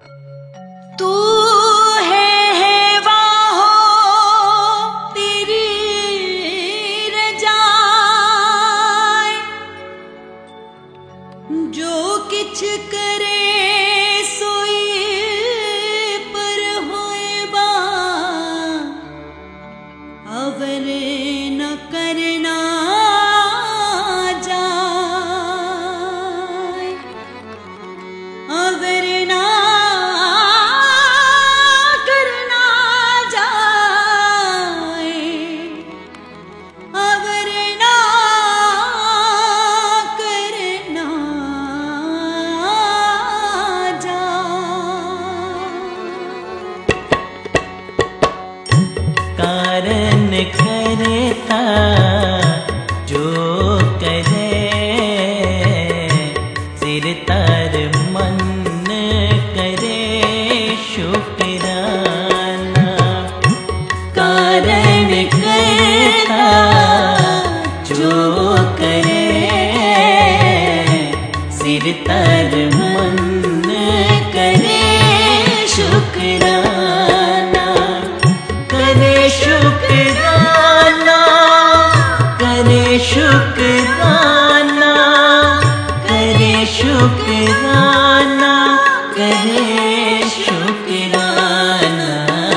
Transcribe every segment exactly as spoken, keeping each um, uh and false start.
तू है है वाहो तेरी रजाए, जो किछ करे सोई पर होए बा, अवर न करना जाए, अवर ना कारण करता जो करे, सिर तर मन करे शुक्राना। कारण करता जो करे, सिर तर मन करे शुक्राना। करे शुक्राना, करे शुक्राना, करे शुक्राना, करे शुक्राना।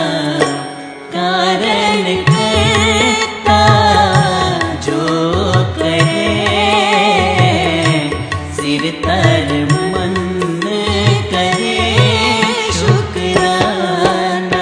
कारण करता जो करे, सिर तर मन करे शुक्राना।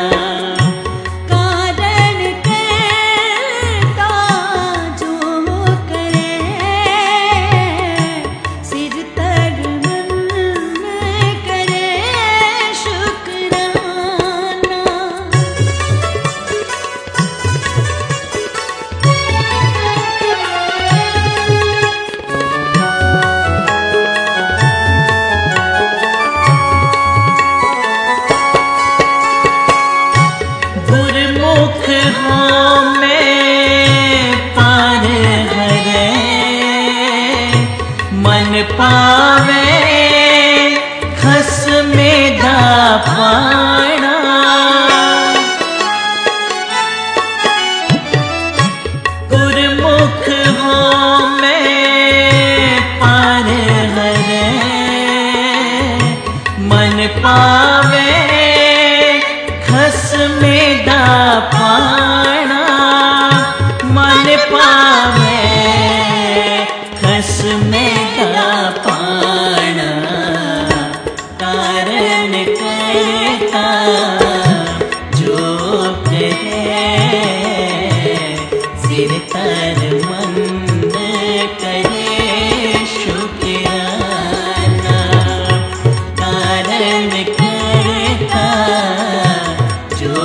मन पावे खस में दा पाना, गुरमुख हो मैं पार हरे। मन पावे खस में दा पाना, मन पावे खस में पाना। कारण करता जो करे, सिर तर मन करे शुक्राना। कारण करता जो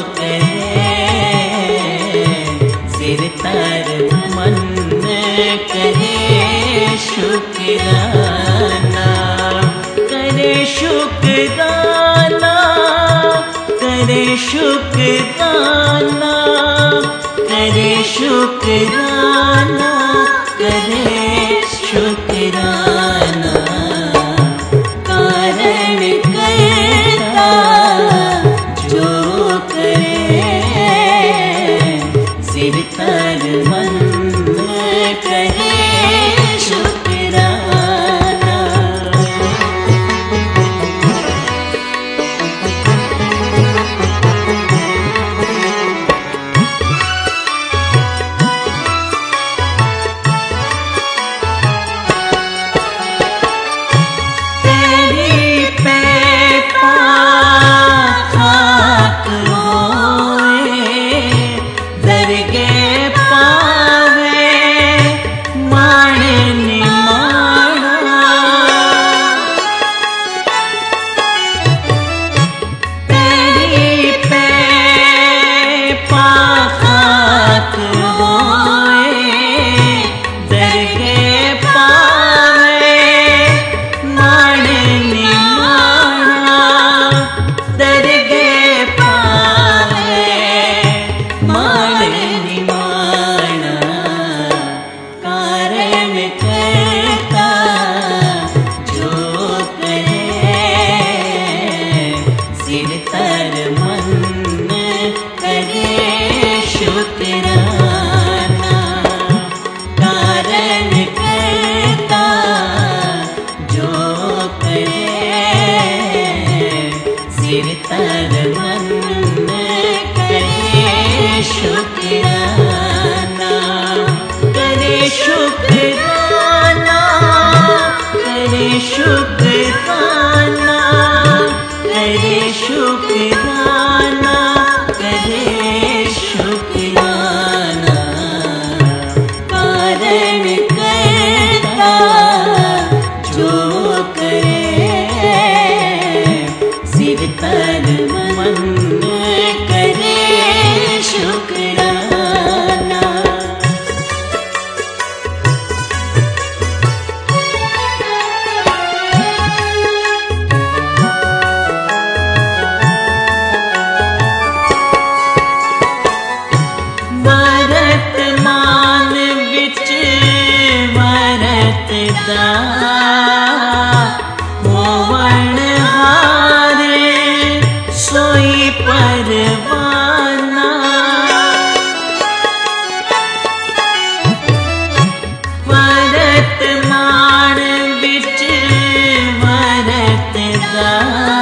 करे, सिर तर मन करे शुक्राना। करे शुक्राना, करे शुक्राना, करे शुक्राना, करे शुक्राना। कारण करता जो करे, सिर तर मन करे शुक्राना। तर मन करे शुक्राना। कारण करता जो करे सिर तर मन करे शुक्राना। करे शुक्राना करे शुक्राना करे शुक्राना करे शुक्राना। कारण करता जो करे सिर तर मन करे शुक्राना। वर्तमान विच वरतदा होवण हारे सोई परवाना। वर्तमान विच वरतदा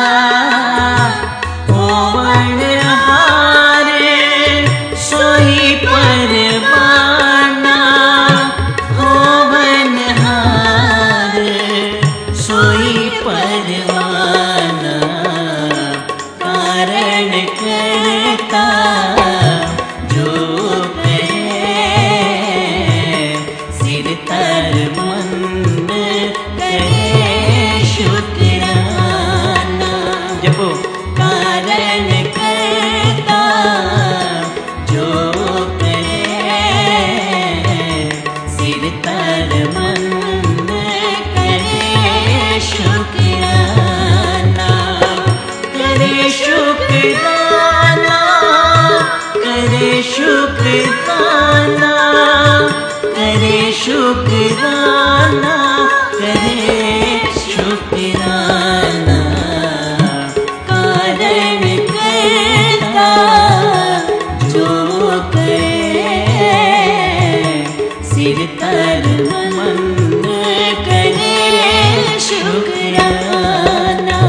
होवण हारे सोई परवाना। होवन हार सोई परवाना। कारण करता जो करे सिर तर मन करे शुक्राना। जपो कारण करता जो करे सिर तर मन करे शुक्राना। करे शुक्राना करे शुक्राना करे शुक्राना करे शुक्राना। कारण करता जो करे सिर तर मन करे शुक्राना।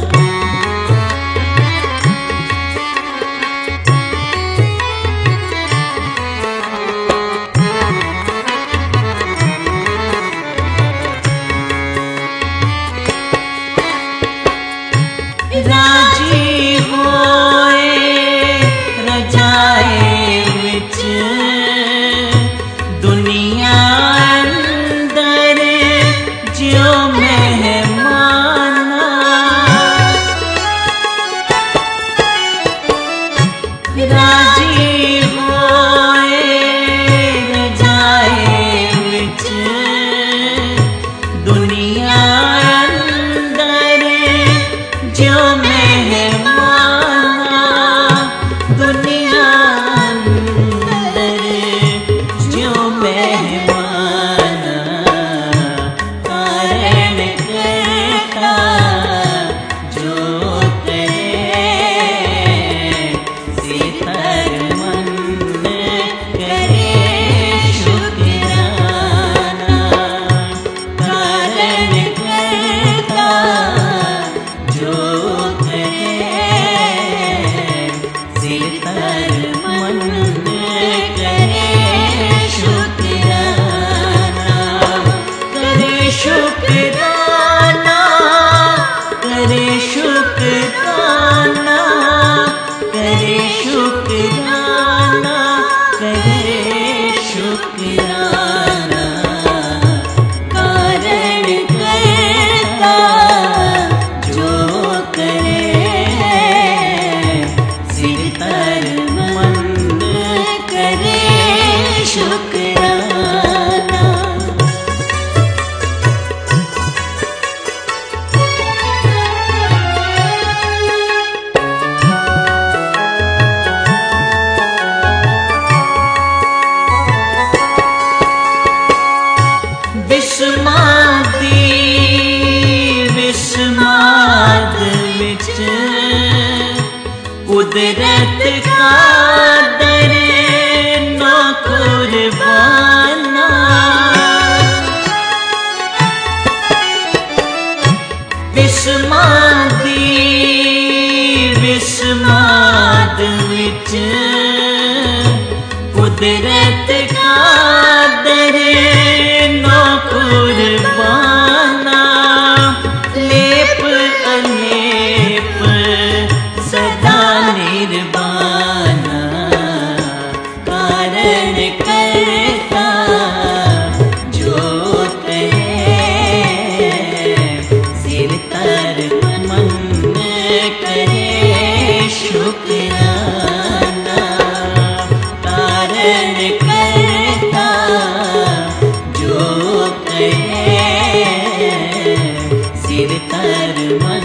राजी होए रजाए विच दुनिया अंदर ज्यों मेहमाना। राजी होए रजाए विच दुनिया अंदर ज्यों मेहमाना। दुनिया अंदर ज्यों मेहमाना। कारण करता जो करे सिर तर मन करे शुक्राना। कारण करता जो करे सिर तर मन करे शुक्राना। करे शुक्राना करे शुक्राना करे शुक्राना करे शुक्राना। कारण करता जो करे सिर तर मन करे शुक्राना। विस्मादी विस्माद विच कुदरत का दर ना कुर्बाना, विस्मादी विस्माद विच कुदरत का दर ना कुर्बाना, लेप अलेप सदा निर्वाणा, कारण करता जो करे, सिर तर मन करे शुक्राना, कारण करता जो करे, सिर तर मन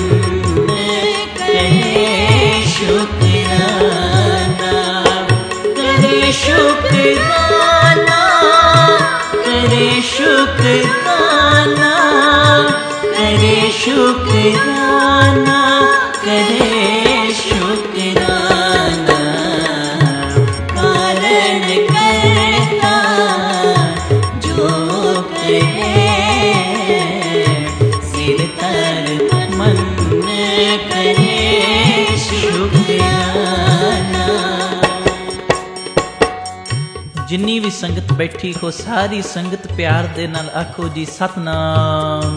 करे शुक्राना, करे शुक्राना, करे शुक्राना, करे शुक्राना, करे शुक्राना, कारण करता जो करे, सिर तर मन करे शुक्राना। जिन्नी भी संगत बैठी हो सारी संगत प्यार दे नाल आखो जी सतनाम।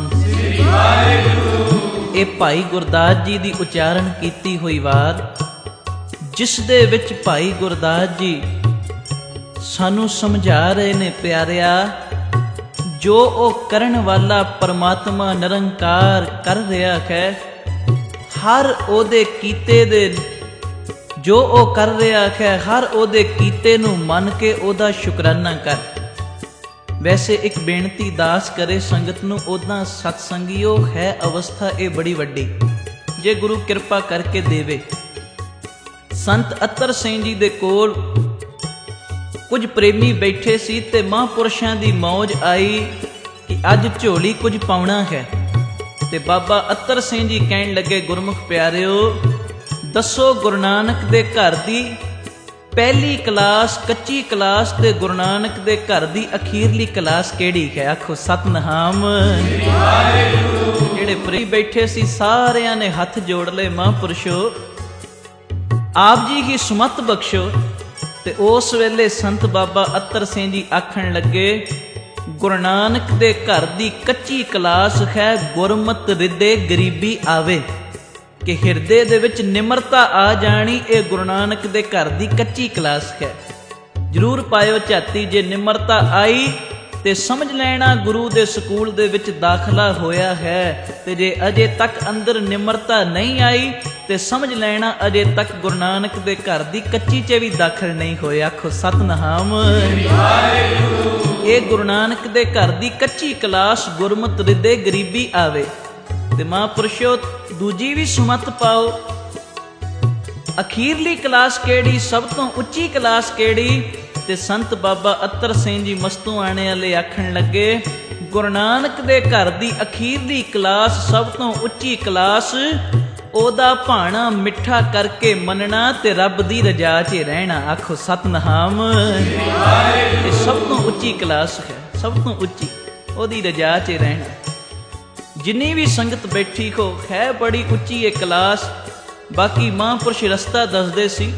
ਇਹ ਭਾਈ ਗੁਰਦਾਸ ਜੀ ਦੀ ਉਚਾਰਨ ਕੀਤੀ ਹੋਈ ਵਾਰ, ਜਿਸ ਦੇ ਵਿੱਚ ਭਾਈ ਗੁਰਦਾਸ ਜੀ ਸਾਨੂੰ ਸਮਝਾ ਰਹੇ ਨੇ ਪਿਆਰਿਆ, ਜੋ ਉਹ ਕਰਨ ਵਾਲਾ ਪਰਮਾਤਮਾ ਨਿਰੰਕਾਰ ਕਰ ਰਿਹਾ ਹੈ, ਹਰ ਉਹਦੇ ਕੀਤੇ ਦੇ ਜੋ ਉਹ ਕਰ ਰਿਹਾ ਹੈ, ਹਰ ਉਹਦੇ ਕੀਤੇ ਨੂੰ ਮੰਨ ਕੇ ਉਹਦਾ ਸ਼ੁਕਰਾਨਾ ਕਰ। ਵੈਸੇ ਇੱਕ ਬੇਨਤੀ ਦਾਸ ਕਰੇ ਸੰਗਤ ਨੂੰ, ਉਦਾਂ ਸਤਸੰਗੀਓ ਹੈ ਅਵਸਥਾ ਇਹ ਬੜੀ ਵੱਡੀ, ਜੇ ਗੁਰੂ ਕਿਰਪਾ ਕਰਕੇ ਦੇਵੇ। ਸੰਤ ਅਤਰ ਸਿੰਘ ਜੀ ਦੇ ਕੋਲ ਕੁਝ ਪ੍ਰੇਮੀ ਬੈਠੇ ਸੀ ਤੇ ਮਹਾਂਪੁਰਸ਼ਾਂ ਦੀ ਮੌਜ ਆਈ ਕਿ ਅੱਜ ਝੋਲੀ ਕੁਝ ਪਾਉਣਾ ਹੈ, ਤੇ ਬਾਬਾ ਅਤਰ ਸਿੰਘ ਜੀ ਕਹਿਣ ਲੱਗੇ, ਗੁਰਮੁਖ ਪਿਆਰਿਓ ਦੱਸੋ ਗੁਰੂ ਨਾਨਕ ਦੇ ਘਰ ਦੀ ਪਹਿਲੀ ਕਲਾਸ, ਕੱਚੀ ਕਲਾਸ ਤੇ ਗੁਰੂ ਨਾਨਕ ਦੇ ਘਰ ਦੀ ਅਖੀਰਲੀ ਕਲਾਸ ਕਿਹੜੀ ਹੈ? ਆਖੋ ਸਤਨਾਮ। ਜਿਹੜੇ ਪ੍ਰੀ ਬੈਠੇ ਸੀ ਸਾਰਿਆਂ ਨੇ ਹੱਥ ਜੋੜ ਲਏ, ਮਹਾਂਪੁਰਸ਼ੋ ਆਪ ਜੀ ਹੀ ਸੁਮਤ ਬਖਸ਼ੋ। ਤੇ ਉਸ ਵੇਲੇ ਸੰਤ ਬਾਬਾ ਅਤਰ ਸਿੰਘ ਜੀ ਆਖਣ ਲੱਗੇ, ਗੁਰੂ ਨਾਨਕ ਦੇ ਘਰ ਦੀ ਕੱਚੀ ਕਲਾਸ ਹੈ, ਗੁਰਮਤਿ ਰਿਦੇ ਗਰੀਬੀ ਆਵੇ, ਕਿ ਹਿਰਦੇ ਦੇ ਵਿੱਚ ਨਿਮਰਤਾ ਆ ਜਾਣੀ, ਇਹ ਗੁਰੂ ਨਾਨਕ ਦੇ ਘਰ ਦੀ ਕੱਚੀ ਕਲਾਸ ਹੈ। ਜ਼ਰੂਰ ਪਾਇਓ ਝਾਤੀ, ਜੇ ਨਿਮਰਤਾ ਆਈ ਤੇ ਸਮਝ ਲੈਣਾ ਗੁਰੂ ਦੇ ਸਕੂਲ ਦੇ ਵਿੱਚ ਦਾਖਲਾ ਹੋਇਆ ਹੈ, ਤੇ ਜੇ ਅਜੇ ਤੱਕ ਅੰਦਰ ਨਿਮਰਤਾ ਨਹੀਂ ਆਈ ਤੇ ਸਮਝ ਲੈਣਾ ਅਜੇ ਤੱਕ ਗੁਰੂ ਨਾਨਕ ਦੇ ਘਰ ਦੀ ਕੱਚੀ 'ਚ ਵੀ ਦਾਖਲ ਨਹੀਂ ਹੋਇਆ। ਆਖੋ ਸਤਨਾਮ। ਇਹ ਗੁਰੂ ਨਾਨਕ ਦੇ ਘਰ ਦੀ ਕੱਚੀ ਕਲਾਸ, ਗੁਰਮਤਿ ਰਿਦੇ ਗਰੀਬੀ ਆਵੇ। ਤੇ ਮਹਾਂਪੁਰਸ਼ੋ ਦੂਜੀ ਵੀ ਸੁਮਤ ਪਾਓ, ਅਖੀਰਲੀ ਕਲਾਸ ਕਿਹੜੀ, ਸਭ ਤੋਂ ਉੱਚੀ ਕਲਾਸ ਕਿਹੜੀ? ਤੇ ਸੰਤ ਬਾਬਾ ਅਤਰ ਸਿੰਘ ਜੀ ਮਸਤੂ ਆਣੇ ਵਾਲੇ ਆਖਣ ਲੱਗੇ, ਗੁਰੂ ਨਾਨਕ ਦੇ ਘਰ ਦੀ ਅਖੀਰਲੀ ਕਲਾਸ, ਸਭ ਤੋਂ ਉੱਚੀ ਕਲਾਸ, ਉਹਦਾ ਭਾਣਾ ਮਿੱਠਾ ਕਰਕੇ ਮੰਨਣਾ ਤੇ ਰੱਬ ਦੀ ਰਜਾ 'ਚ ਰਹਿਣਾ। ਆਖੋ ਸਤਨਾਮ। ਇਹ ਸਭ ਤੋਂ ਉੱਚੀ ਕਲਾਸ ਹੈ, ਸਭ ਤੋਂ ਉੱਚੀ, ਉਹਦੀ ਰਜਾ 'ਚ ਰਹਿਣਾ। ਜਿੰਨੀ ਵੀ ਸੰਗਤ ਬੈਠੀ ਹੋ ਹੈ ਬੜੀ ਉੱਚੀ ਇਹ ਕਲਾਸ। ਬਾਕੀ ਮਹਾਂਪੁਰਸ਼ ਰਸਤਾ ਦੱਸਦੇ ਸੀ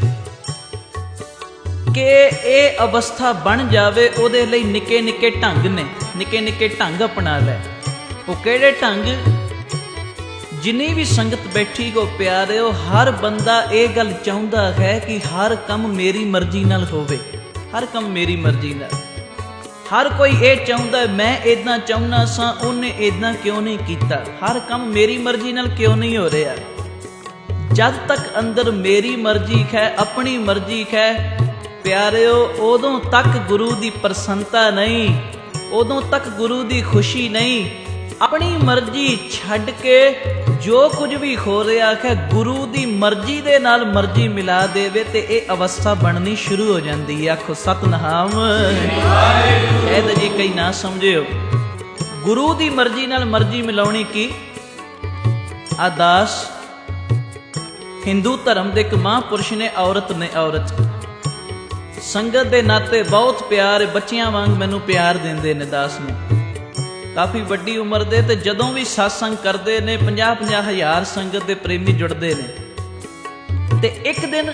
ਕਿ ਇਹ ਅਵਸਥਾ ਬਣ ਜਾਵੇ ਉਹਦੇ ਲਈ ਨਿੱਕੇ ਨਿੱਕੇ ਢੰਗ ਨੇ, ਨਿੱਕੇ ਨਿੱਕੇ ਢੰਗ ਅਪਣਾ ਲੈ। ਉਹ ਕਿਹੜੇ ਢੰਗ? ਜਿੰਨੀ ਵੀ ਸੰਗਤ ਬੈਠੀ ਹੋ ਪਿਆਰਿਓ, ਹਰ ਬੰਦਾ ਇਹ ਗੱਲ ਚਾਹੁੰਦਾ ਹੈ ਕਿ ਹਰ ਕੰਮ ਮੇਰੀ ਮਰਜ਼ੀ ਨਾਲ ਹੋਵੇ, ਹਰ ਕੰਮ ਮੇਰੀ ਮਰਜ਼ੀ ਨਾਲ। ਹਰ ਕੋਈ ਇਹ ਚਾਹੁੰਦਾ ਮੈਂ ਇੱਦਾਂ ਚਾਹੁੰਦਾ ਸਾਂ, ਉਹਨੇ ਇੱਦਾਂ ਕਿਉਂ ਨਹੀਂ ਕੀਤਾ, ਹਰ ਕੰਮ ਮੇਰੀ ਮਰਜ਼ੀ ਨਾਲ ਕਿਉਂ ਨਹੀਂ ਹੋ ਰਿਹਾ। ਜਦ ਤੱਕ ਅੰਦਰ ਮੇਰੀ ਮਰਜ਼ੀ ਹੈ, ਆਪਣੀ ਮਰਜ਼ੀ ਹੈ ਪਿਆਰਿਓ, ਉਦੋਂ ਤੱਕ ਗੁਰੂ ਦੀ ਪ੍ਰਸੰਨਤਾ ਨਹੀਂ, ਉਦੋਂ ਤੱਕ ਗੁਰੂ ਦੀ ਖੁਸ਼ੀ ਨਹੀਂ। ਆਪਣੀ ਮਰਜ਼ੀ ਛੱਡ ਕੇ ਜੋ ਕੁਝ ਵੀ ਹੋ ਰਿਹਾ ਹੈ ਗੁਰੂ ਦੀ ਮਰਜ਼ੀ ਦੇ ਨਾਲ ਮਰਜ਼ੀ ਮਿਲਾ ਦੇਵੇ ਤੇ ਇਹ ਅਵਸਥਾ ਬਣਨੀ ਸ਼ੁਰੂ ਹੋ ਜਾਂਦੀ ਹੈ। ਆਖੋ ਸਤਨਾਮ। ਸ਼ਾਇਦ ਜੀ ਕਈ ਨਾ ਸਮਝਿਓ, ਗੁਰੂ ਦੀ ਮਰਜ਼ੀ ਨਾਲ ਮਰਜ਼ੀ ਮਿਲਾਉਣੀ ਕੀ? ਆਦਾਸ ਹਿੰਦੂ ਧਰਮ ਦੇ ਇੱਕ ਮਹਾਂਪੁਰਸ਼ ਨੇ, ਔਰਤ ਨੇ, ਔਰਤ ਸੰਗਤ ਦੇ ਨਾਤੇ ਬਹੁਤ ਪਿਆਰ, ਬੱਚਿਆਂ ਵਾਂਗ ਮੈਨੂੰ ਪਿਆਰ ਦਿੰਦੇ ਨੇ ਦਾਸ ਨੂੰ। ਕਾਫੀ ਵੱਡੀ ਉਮਰ ਦੇ, ਤੇ ਜਦੋਂ ਵੀ ਸਤਸੰਗ ਕਰਦੇ ਨੇ ਪੰਜਾਹ ਪੰਜਾਹ ਹਜ਼ਾਰ ਸੰਗਤ ਦੇ ਪ੍ਰੇਮੀ ਜੁੜਦੇ ਨੇ। ਤੇ ਇੱਕ ਦਿਨ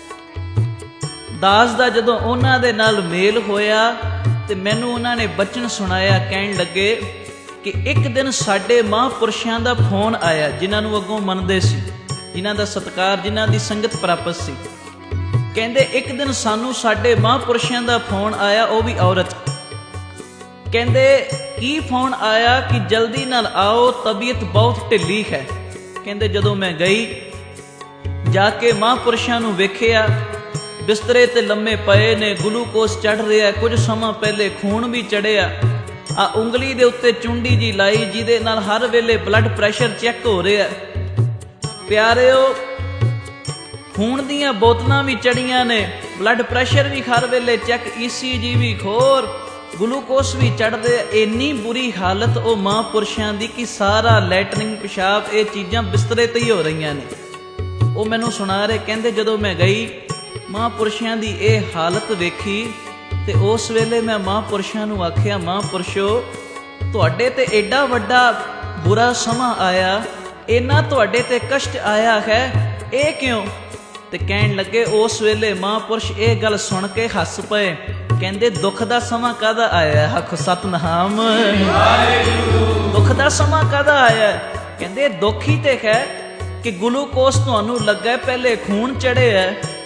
ਦਾਸ ਦਾ ਜਦੋਂ ਉਹਨਾਂ ਦੇ ਨਾਲ ਮੇਲ ਹੋਇਆ ਤੇ ਮੈਨੂੰ ਉਹਨਾਂ ਨੇ ਬਚਨ ਸੁਣਾਇਆ, ਕਹਿਣ ਲੱਗੇ ਕਿ ਇੱਕ ਦਿਨ ਸਾਡੇ ਮਹਾਂਪੁਰਸ਼ਾਂ ਦਾ ਫੋਨ ਆਇਆ, ਜਿਨ੍ਹਾਂ ਨੂੰ ਅੱਗੋਂ ਮੰਨਦੇ ਸੀ, ਜਿਨ੍ਹਾਂ ਦਾ ਸਤਿਕਾਰ, ਜਿਨ੍ਹਾਂ ਦੀ ਸੰਗਤ ਪ੍ਰਾਪਤ ਸੀ। ਕਹਿੰਦੇ ਇੱਕ ਦਿਨ ਸਾਨੂੰ ਸਾਡੇ ਮਹਾਂਪੁਰਸ਼ਾਂ ਦਾ ਫੋਨ ਆਇਆ, ਉਹ ਵੀ ਔਰਤ। ਕਹਿੰਦੇ ਕੀ ਫੋਨ ਆਇਆ ਕਿ ਜਲਦੀ ਨਾਲ ਆਓ, ਤਬੀਅਤ ਬਹੁਤ ਢਿੱਲੀ ਹੈ। ਕਹਿੰਦੇ ਜਦੋਂ ਮੈਂ ਗਈ, ਜਾ ਕੇ ਮਹਾਂਪੁਰਸ਼ਾਂ ਨੂੰ ਵੇਖਿਆ, ਬਿਸਤਰੇ ਤੇ ਲੰਮੇ ਪਏ ਨੇ, ਗਲੂਕੋਸ ਚੜ ਰਿਹਾ, ਕੁਝ ਸਮਾਂ ਪਹਿਲੇ ਖੂਨ ਵੀ ਚੜਿਆ, ਆ ਉਂਗਲੀ ਦੇ ਉੱਤੇ ਚੁੰਡੀ ਜੀ ਲਾਈ, ਜਿਹਦੇ ਨਾਲ ਹਰ ਵੇਲੇ ਬਲੱਡ ਪ੍ਰੈਸ਼ਰ ਚੈੱਕ ਹੋ ਰਿਹਾ। ਪਿਆਰਿਓ, ਖੂਨ ਦੀਆਂ ਬੋਤਲਾਂ ਵੀ ਚੜੀਆਂ ਨੇ, ਬਲੱਡ ਪ੍ਰੈਸ਼ਰ ਵੀ ਹਰ ਵੇਲੇ ਚੈੱਕ, ਈ ਸੀ ਜੀ ਵੀ ਖੋਰ, ਗਲੂਕੋਸ ਵੀ ਚੜ੍ਹਦੇ। ਇੰਨੀ ਬੁਰੀ ਹਾਲਤ ਉਹ ਮਹਾਂਪੁਰਸ਼ਾਂ ਦੀ ਕਿ ਸਾਰਾ ਲੈਟਰਿੰਗ, ਪਿਸ਼ਾਬ, ਇਹ ਚੀਜ਼ਾਂ ਬਿਸਤਰੇ ਤੇ ਹੀ ਹੋ ਰਹੀਆਂ ਨੇ। ਉਹ ਮੈਨੂੰ ਸੁਣਾ ਰਹੇ, ਕਹਿੰਦੇ ਜਦੋਂ ਮੈਂ ਗਈ ਮਹਾਂਪੁਰਸ਼ਾਂ ਦੀ ਇਹ ਹਾਲਤ ਵੇਖੀ, ਤੇ ਉਸ ਵੇਲੇ ਮੈਂ ਮਹਾਂਪੁਰਸ਼ਾਂ ਨੂੰ ਆਖਿਆ, ਮਹਾਂਪੁਰਸ਼ੋ ਤੁਹਾਡੇ ਤੇ ਐਡਾ ਵੱਡਾ ਬੁਰਾ ਸਮਾਂ ਆਇਆ, ਇੰਨਾ ਤੁਹਾਡੇ ਤੇ ਕਸ਼ਟ ਆਇਆ ਹੈ, ਇਹ ਕਿਉਂ? ਤੇ ਕਹਿਣ ਲੱਗੇ, ਉਸ ਵੇਲੇ ਮਹਾਂਪੁਰਸ਼ ਇਹ ਗੱਲ ਸੁਣ ਕੇ ਹੱਸ ਪਏ। ਕਹਿੰਦੇ ਦੁੱਖ ਦਾ ਸਮਾਂ ਕਾਹਦਾ ਆਇਆ? ਆਖੋ ਸਤਿਨਾਮ। ਦੁੱਖ ਦਾ ਸਮਾਂ ਕਾਹਦਾ ਆਇਆ? ਕਹਿੰਦੇ ਦੁੱਖ ਹੀ ਤੇ ਹੈ ਕਿ ਗਲੂਕੋਸ ਤੁਹਾਨੂੰ ਲੱਗਾ, ਪਹਿਲੇ ਖੂਨ ਚੜਿਆ,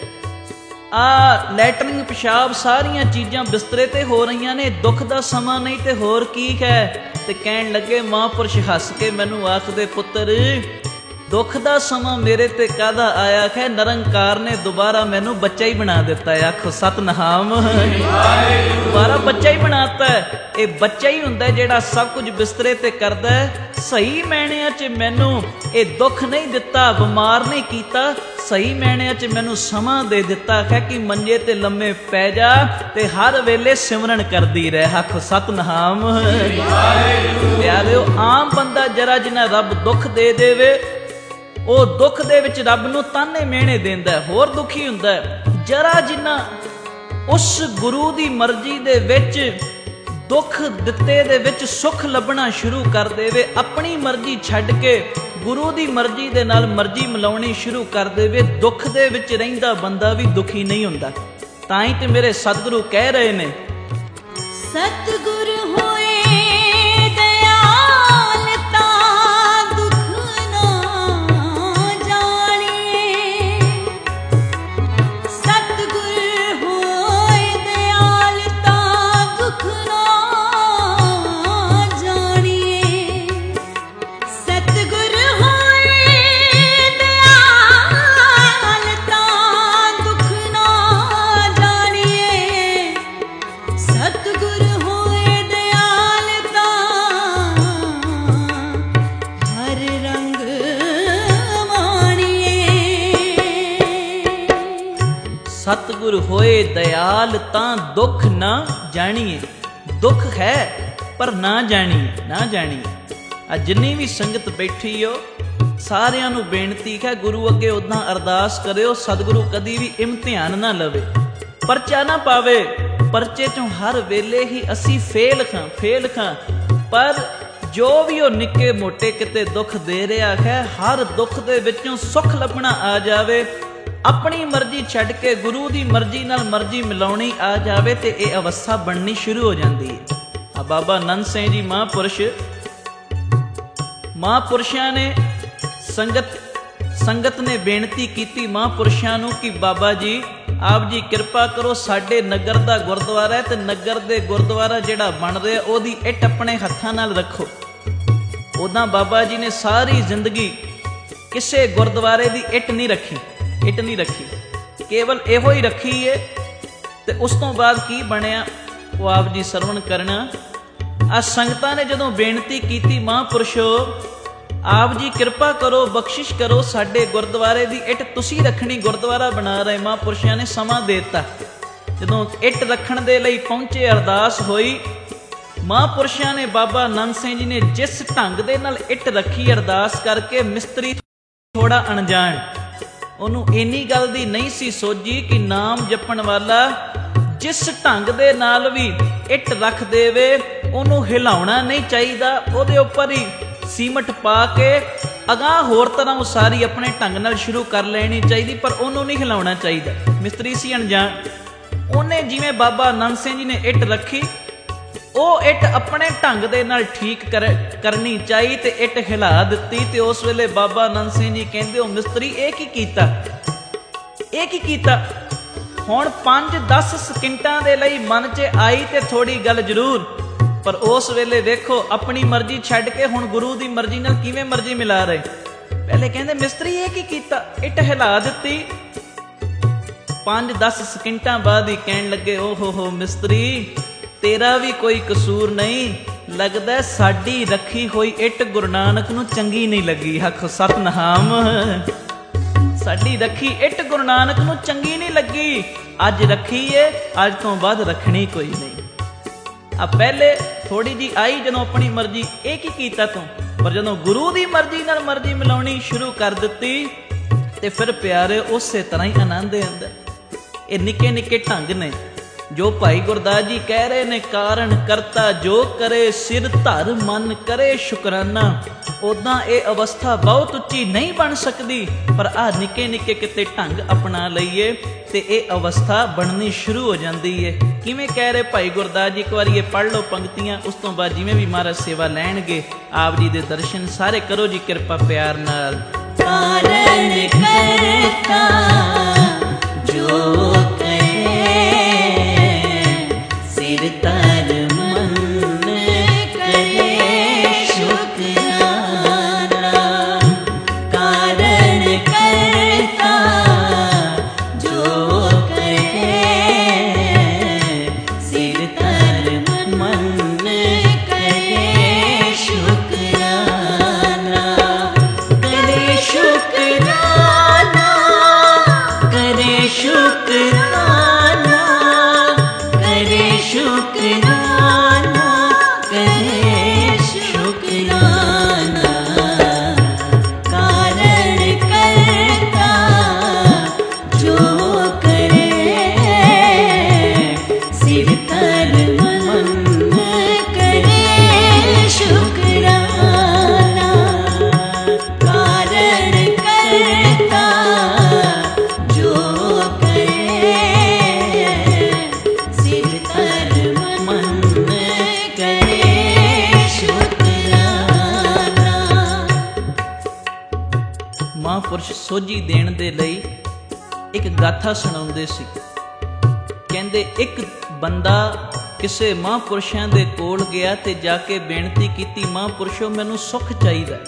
ਆ ਲੈਟਰਿੰਗ, ਪਿਸ਼ਾਬ, ਸਾਰੀਆਂ ਚੀਜ਼ਾਂ ਬਿਸਤਰੇ ਤੇ ਹੋ ਰਹੀਆਂ ਨੇ, ਦੁੱਖ ਦਾ ਸਮਾਂ ਨਹੀਂ ਤੇ ਹੋਰ ਕੀ ਹੈ? ਤੇ ਕਹਿਣ ਲੱਗੇ, ਮਹਾਂਪੁਰਸ਼ ਹੱਸ ਕੇ ਮੈਨੂੰ ਆਖਦੇ, ਪੁੱਤਰ ਦੁੱਖ ਦਾ ਸਮਾਂ ਮੇਰੇ ਤੇ ਕਾਹਦਾ ਆਇਆ ਹੈ? ਨਿਰੰਕਾਰ ਨੇ ਦੁਬਾਰਾ ਮੈਨੂੰ ਬੱਚਾ ਹੀ ਬਣਾ ਦਿੱਤਾ ਹੈ। ਆਖੋ ਸਤਿਨਾਮ। ਦੁਬਾਰਾ ਬੱਚਾ ਹੀ ਬਣਾਤਾ। ਇਹ ਬੱਚਾ ਹੀ ਹੁੰਦਾ ਜਿਹੜਾ ਸਭ ਕੁਝ ਬਿਸਤਰੇ ਤੇ ਕਰਦਾ ਹੈ। ਸਹੀ ਮੈਣਿਆਂ 'ਚ ਮੈਨੂੰ ਇਹ ਦੁੱਖ ਨਹੀਂ ਦਿੱਤਾ, ਬਿਮਾਰ ਨਹੀਂ ਕੀਤਾ, ਸਹੀ ਮੈਣਿਆਂ 'ਚ ਮੈਨੂੰ ਸਮਾਂ ਦੇ ਦਿੱਤਾ ਹੈ ਕਿ ਮੰਜੇ ਤੇ ਲੰਮੇ ਪੈ ਜਾ ਤੇ ਹਰ ਵੇਲੇ ਸਿਮਰਨ ਕਰਦੀ ਰਹਿ। ਆਖੋ ਸਤਿਨਾਮ। ਪਿਆਰਿਓ, ਆਮ ਬੰਦਾ ਜਰਾ ਜਿੰਨਾ ਰੱਬ ਦੁੱਖ ਦੇ ਦੇਵੇ, ਉਹ ਦੁੱਖ ਦੇ ਵਿੱਚ ਰੱਬ ਨੂੰ ਤਾਨੇ ਮਿਹਣੇ ਦਿੰਦਾ, ਹੋਰ ਦੁਖੀ ਹੁੰਦਾ। ਜਰਾ ਜਿੰਨਾ ਉਸ ਗੁਰੂ ਦੀ ਮਰਜ਼ੀ ਦੇ ਵਿੱਚ, ਦੁੱਖ ਦਿੱਤੇ ਦੇ ਵਿੱਚ ਸੁੱਖ ਲੱਭਣਾ ਸ਼ੁਰੂ ਕਰ ਦੇਵੇ, ਆਪਣੀ ਮਰਜ਼ੀ ਛੱਡ ਕੇ ਗੁਰੂ ਦੀ ਮਰਜ਼ੀ ਦੇ ਨਾਲ ਮਰਜ਼ੀ ਮਿਲਾਉਣੀ ਸ਼ੁਰੂ ਕਰ ਦੇਵੇ, ਦੁੱਖ ਦੇ ਵਿੱਚ ਰਹਿੰਦਾ ਬੰਦਾ ਵੀ ਦੁਖੀ ਨਹੀਂ ਹੁੰਦਾ। ਤਾਂ ਹੀ ਤੇ ਮੇਰੇ ਸਤਿਗੁਰੂ ਕਹਿ ਰਹੇ ਨੇ, ਸਤਿਗੁਰ ਹੋਏ ਦਇਆਲ ਤਾਂ ਦੁੱਖ ਨਾ ਜਾਣੀਏ। ਸਤਿਗੁਰ ਹੋਏ ਦਇਆਲ ਤਾਂ ਦੁੱਖ ਨਾ ਜਾਣੀਏ। ਸਤਿਗੁਰ ਸਤਿਗੁਰ ਹੋਏ ਦਇਆਲ ਤਾਂ ਦੁੱਖ ਨਾ ਜਾਣੀਏ। ਦੁੱਖ ਹੈ ਪਰ ਨਾ ਜਾਣੀਏ, ਨਾ ਜਾਣੀਏ। ਆ ਜਿੰਨੀ ਵੀ ਸੰਗਤ ਬੈਠੀ ਹੋ, ਸਾਰਿਆਂ ਨੂੰ ਬੇਨਤੀ ਹੈ, ਗੁਰੂ ਅੱਗੇ ਉਦਾਂ ਅਰਦਾਸ ਕਰਿਓ, ਸਤਿਗੁਰੂ ਕਦੀ ਵੀ ਇਮਤਿਹਾਨ ਨਾ ਲਵੇ, ਪਰਚਾ ਨਾ ਪਾਵੇ। ਪਰਚੇ ਚੋਂ ਹਰ ਵੇਲੇ ਹੀ ਅਸੀਂ ਫੇਲ ਖਾਂ, ਫੇਲ ਖਾਂ। ਪਰ ਜੋ ਵੀ ਉਹ ਨਿੱਕੇ ਮੋਟੇ ਕਿਤੇ ਦੁੱਖ ਦੇ ਰਿਹਾ ਹੈ, ਹਰ ਦੁੱਖ ਦੇ ਵਿੱਚੋਂ ਸੁੱਖ ਲੱਭਣਾ ਆ ਜਾਵੇ, ਆਪਣੀ ਮਰਜ਼ੀ ਛੱਡ ਕੇ ਗੁਰੂ ਦੀ ਮਰਜ਼ੀ ਨਾਲ ਮਰਜ਼ੀ ਮਿਲਾਉਣੀ ਆ ਜਾਵੇ, ਤੇ ਇਹ ਅਵਸਥਾ ਬਣਨੀ ਸ਼ੁਰੂ ਹੋ ਜਾਂਦੀ ਹੈ। ਆ ਬਾਬਾ ਨੰਦ ਸਿੰਘ ਜੀ ਮਹਾਂਪੁਰਸ਼, ਮਹਾਂਪੁਰਸ਼ਾਂ ਨੇ ਸੰਗਤ ਸੰਗਤ ਨੇ ਬੇਨਤੀ ਕੀਤੀ ਮਹਾਂਪੁਰਸ਼ਾਂ ਨੂੰ ਕਿ ਬਾਬਾ ਜੀ ਆਪ ਜੀ ਕਿਰਪਾ ਕਰੋ, ਸਾਡੇ ਨਗਰ ਦਾ ਗੁਰਦੁਆਰਾ ਹੈ ਤੇ ਨਗਰ ਦੇ ਗੁਰਦੁਆਰਾ ਜਿਹੜਾ ਬਣ ਰਿਹਾ ਉਹਦੀ ਇੱਟ ਆਪਣੇ ਹੱਥਾਂ ਨਾਲ ਰੱਖੋ। ਉਦਾਂ ਬਾਬਾ ਜੀ ਨੇ ਸਾਰੀ ਜ਼ਿੰਦਗੀ ਕਿਸੇ ਗੁਰਦੁਆਰੇ ਦੀ ਇੱਟ ਨਹੀਂ ਰੱਖੀ, ਇੱਟ ਨਹੀਂ ਰੱਖੀ, ਕੇਵਲ ਇਹੋ ਹੀ ਰੱਖੀ ਏ। ਤੇ ਉਸ ਤੋਂ ਬਾਅਦ ਕੀ ਬਣਿਆ ਉਹ ਆਪ ਜੀ ਸਰਵਣ ਕਰਨਾ। ਆ ਸੰਗਤਾਂ ਨੇ ਜਦੋਂ ਬੇਨਤੀ ਕੀਤੀ, ਮਹਾਂਪੁਰਸ਼ੋ ਆਪ ਜੀ ਕਿਰਪਾ ਕਰੋ, ਬਖਸ਼ਿਸ਼ ਕਰੋ, ਸਾਡੇ ਗੁਰਦੁਆਰੇ ਦੀ ਇੱਟ ਤੁਸੀਂ ਰੱਖਣੀ, ਗੁਰਦੁਆਰਾ ਬਣਾ ਰਹੇ। ਮਹਾਂਪੁਰਸ਼ਾਂ ਨੇ ਸਮਾਂ ਦੇ ਦਿੱਤਾ। ਜਦੋਂ ਇੱਟ ਰੱਖਣ ਦੇ ਲਈ ਪਹੁੰਚੇ, ਅਰਦਾਸ ਹੋਈ, ਮਹਾਂਪੁਰਸ਼ਾਂ ਨੇ ਬਾਬਾ ਨੰਦ ਸਿੰਘ ਜੀ ਨੇ ਜਿਸ ਢੰਗ ਦੇ ਨਾਲ ਇੱਟ ਰੱਖੀ, ਅਰਦਾਸ ਕਰਕੇ, ਮਿਸਤਰੀ ਥੋੜਾ ਅਣਜਾਣ, ਉਹਨੂੰ ਇੰਨੀ ਗੱਲ ਦੀ ਨਹੀਂ ਸੀ ਸੋਝੀ ਕਿ ਨਾਮ ਜਪਣ ਵਾਲਾ ਜਿਸ ਢੰਗ ਦੇ ਨਾਲ ਵੀ ਇੱਟ ਰੱਖ ਦੇਵੇ ਉਹਨੂੰ ਹਿਲਾਉਣਾ ਨਹੀਂ ਚਾਹੀਦਾ, ਉਹਦੇ ਉੱਪਰ ਹੀ ਸੀਮਟ ਪਾ ਕੇ ਅਗਾਂਹ ਹੋਰ ਤਰ੍ਹਾਂ ਉਸਾਰੀ ਆਪਣੇ ਢੰਗ ਨਾਲ ਸ਼ੁਰੂ ਕਰ ਲੈਣੀ ਚਾਹੀਦੀ, ਪਰ ਉਹਨੂੰ ਨਹੀਂ ਹਿਲਾਉਣਾ ਚਾਹੀਦਾ। ਮਿਸਤਰੀ ਸੀ ਅਣਜਾਣ, ਉਹਨੇ ਜਿਵੇਂ ਬਾਬਾ ਆਨੰਦ ਸਿੰਘ ਜੀ ਨੇ ਇੱਟ ਰੱਖੀ, ਉਹ ਇੱਟ ਆਪਣੇ ਢੰਗ ਦੇ ਨਾਲ ਠੀਕ ਕਰ ਕਰਨੀ ਚਾਹੀ ਤੇ ਇੱਟ ਹਿਲਾ ਦਿੱਤੀ। ਤੇ ਉਸ ਵੇਲੇ ਬਾਬਾ ਆਨੰਦ ਸਿੰਘ ਜੀ ਕਹਿੰਦੇ, ਉਹ ਮਿਸਤਰੀ ਇਹ ਕੀ ਕੀਤਾ, ਇਹ ਕੀ ਕੀਤਾ। ਹੁਣ ਪੰਜ ਦਸ ਸਕਿੰਟਾਂ ਦੇ ਲਈ ਮਨ 'ਚ ਆਈ ਤੇ ਥੋੜੀ ਗੱਲ ਜ਼ਰੂਰ, ਪਰ ਉਸ ਵੇਲੇ ਵੇਖੋ ਆਪਣੀ ਮਰਜ਼ੀ ਛੱਡ ਕੇ ਹੁਣ ਗੁਰੂ ਦੀ ਮਰਜ਼ੀ ਨਾਲ ਕਿਵੇਂ ਮਰਜ਼ੀ ਮਿਲਾ ਰਹੇ। ਪਹਿਲੇ ਕਹਿੰਦੇ ਮਿਸਤਰੀ ਇਹ ਕੀ ਕੀਤਾ, ਇੱਟ ਹਿਲਾ ਦਿੱਤੀ। ਪੰਜ ਦਸ ਸਕਿੰਟਾਂ ਬਾਅਦ ਹੀ ਕਹਿਣ ਲੱਗੇ, ਓ ਹੋ ਹੋ ਮਿਸਤਰੀ, ਤੇਰਾ ਵੀ ਕੋਈ ਕਸੂਰ ਨਹੀਂ, ਲੱਗਦਾ ਸਾਡੀ ਰੱਖੀ ਹੋਈ ਇੱਟ ਗੁਰੂ ਨਾਨਕ ਨੂੰ ਚੰਗੀ ਨਹੀਂ ਲੱਗੀ। ਆਖੋ ਸਤਿਨਾਮ। ਸਾਡੀ ਰੱਖੀ ਇੱਟ ਗੁਰੂ ਨਾਨਕ ਨੂੰ ਚੰਗੀ ਨਹੀਂ ਲੱਗੀ, ਅੱਜ ਰੱਖੀ ਏ, ਅੱਜ ਤੋਂ ਬਾਅਦ ਰੱਖਣੀ ਕੋਈ ਨਹੀਂ। ਆ ਪਹਿਲੇ ਥੋੜੀ ਜੀ ਆਈ ਜਦੋਂ ਆਪਣੀ ਮਰਜ਼ੀ, ਇਹ ਕੀ ਕੀਤਾ ਤੂੰ, ਪਰ ਜਦੋਂ ਗੁਰੂ ਦੀ ਮਰਜ਼ੀ ਨਾਲ ਮਰਜ਼ੀ ਮਿਲਾਉਣੀ ਸ਼ੁਰੂ ਕਰ ਦਿੱਤੀ ਤੇ ਫਿਰ ਪਿਆਰੇ ਉਸੇ ਤਰ੍ਹਾਂ ਹੀ ਆਨੰਦ ਆਉਂਦਾ। ਇਹ ਨਿੱਕੇ ਨਿੱਕੇ ਢੰਗ ਨੇ ਜੋ ਭਾਈ ਗੁਰਦਾਸ ਜੀ ਕਹਿ ਰਹੇ ਨੇ, ਕਾਰਨ ਕਰਤਾ ਜੋ ਕਰੇ ਸਿਰ ਧਰ ਮਨ ਕਰੇ ਸ਼ੁਕਰਾਨਾ। ਉਦਾਂ ਇਹ ਅਵਸਥਾ ਬਹੁਤ ਉੱਚੀ ਨਹੀਂ ਬਣ ਸਕਦੀ, ਪਰ ਆਹ ਨਿੱਕੇ ਨਿੱਕੇ ਕਿਤੇ ਢੰਗ ਅਪਣਾ ਲਈਏ ਤੇ ਇਹ ਅਵਸਥਾ ਬਣਨੀ ਸ਼ੁਰੂ ਹੋ ਜਾਂਦੀ ਹੈ। ਕਿਵੇਂ ਕਹਿ ਰਹੇ ਭਾਈ ਗੁਰਦਾਸ ਜੀ, ਇੱਕ ਵਾਰੀ ਇਹ ਪੜ੍ਹ ਲਓ ਪੰਕਤੀਆਂ, ਉਸ ਤੋਂ ਬਾਅਦ ਜਿਵੇਂ ਵੀ ਮਹਾਰਾਜ ਸੇਵਾ ਲੈਣਗੇ ਆਪ ਜੀ ਦੇ ਦਰਸ਼ਨ ਸਾਰੇ ਕਰੋ ਜੀ ਕਿਰਪਾ ਪਿਆਰ ਨਾਲ। ਕਾਰਨ ਕਰਤਾ ਜੋ ਸਿਰ ਧਰ ਮਨ ਕਰੇ ਸ਼ੁਕਰਾਨਾ। ਕਾਰਨ ਕਰਤਾ ਜੋ ਕਰੇ ਸਿਰ ਧਰ ਮਨ ਕਰੇ ਸ਼ੁਕਰਾਨਾ। ਕਰੇ ਸ਼ੁਕਰਾਨਾ, ਕਰੇ ਸ਼ੁਕਰਾਨਾ, ਕਰੇ ਸ਼ੁਕਰਾਨਾ, ਕਰੇ ਸ਼ੁਕਰਾਨਾ। ਕਾਰਨ ਕਰਤਾ ਜੋ ਕਰੇ ਸਿਰ ਧਰ ਮਨ ਕਰੇ ਸ਼ੁਕਰਾਨਾ। ਕਾਰਨ ਕਰਤਾ ਜੋ ਕਰੇ ਸਿਰ ਧਰ ਮਨ ਕਰੇ ਸ਼ੁਕਰਾਨਾ। ਮਹਾਂਪੁਰਸ਼ ਸੋਝੀ ਦੇਣ ਦੇ ਲਈ ਇੱਕ ਗਾਥਾ ਸੁਣਾਉਂਦੇ ਸੀ। ਕਹਿੰਦੇ ਇੱਕ ਬੰਦਾ ਕਿਸੇ ਮਹਾਂਪੁਰਸ਼ਾਂ ਦੇ ਕੋਲ ਗਿਆ ਤੇ ਜਾ ਕੇ ਬੇਨਤੀ ਕੀਤੀ, ਮਹਾਂਪੁਰਸ਼ੋ ਮੈਨੂੰ ਸੁੱਖ ਚਾਹੀਦਾ।